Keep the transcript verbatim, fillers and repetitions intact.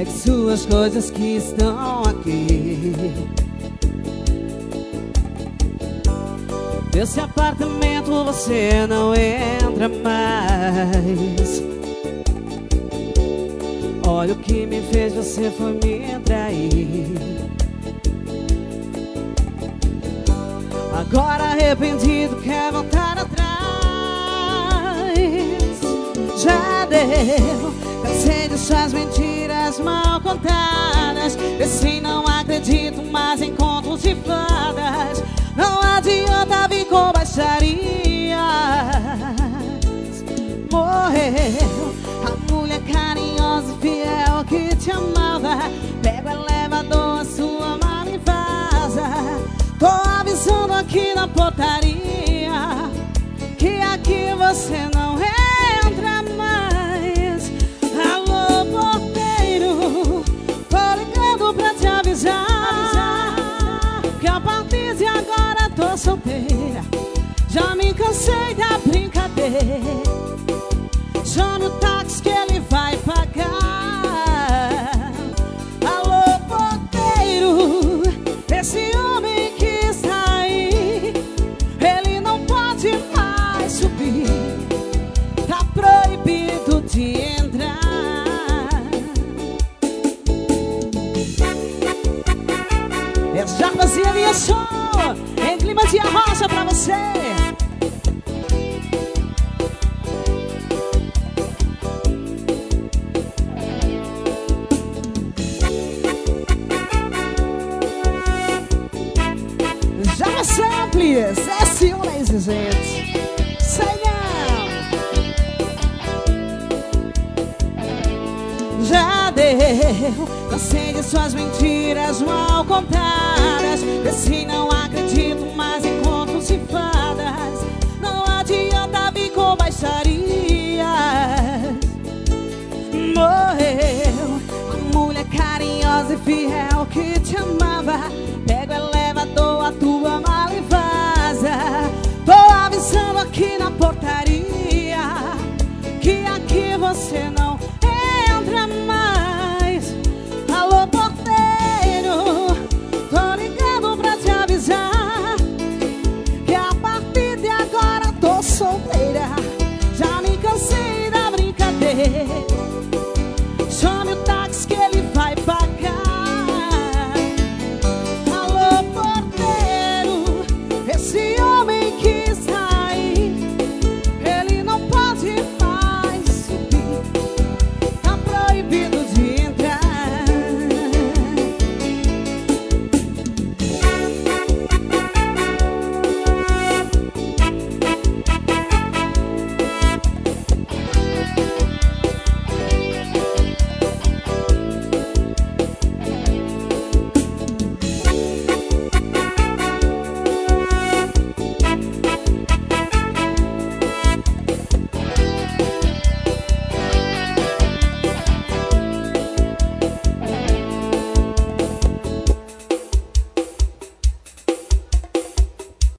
Pegue suas coisas que estão aqui. Nesse apartamento você não entra mais. Olha o que me fez, você foi me trair. Agora arrependido quer voltar atrás. Já deu, cansei de suas mentiras mal contadas. Assim não acredito mais em contos de fadas. Não adianta vir com baixarias. Morreu a mulher carinhosa e fiel que te amava. Pega o elevador, a sua mala e vaza. Tô avisando aqui na portaria que aqui você não entra mais. Alô, porteiro, tô ligando pra te avisar que a partir de agora tô solteira. Já me cansei da brincadeira. Chame o táxi que ele vai pagar. Alô, porteiro, esse homem que está aí, ele não pode mais subir. Tá proibido de entrar. É Jarbas e Elias Show, em clima de arrocha pra você. Jarbas Samples, S um, ladies and gents. Sei não. Já deu, cansei de suas mentiras mal contadas. Desse não acredito mais em contos e fadas. Não adianta vir com baixarias. Morreu a mulher carinhosa e fiel que te amava. Pega o elevador, a tua mala e vaza. Tô avisando aqui na portaria que aqui você não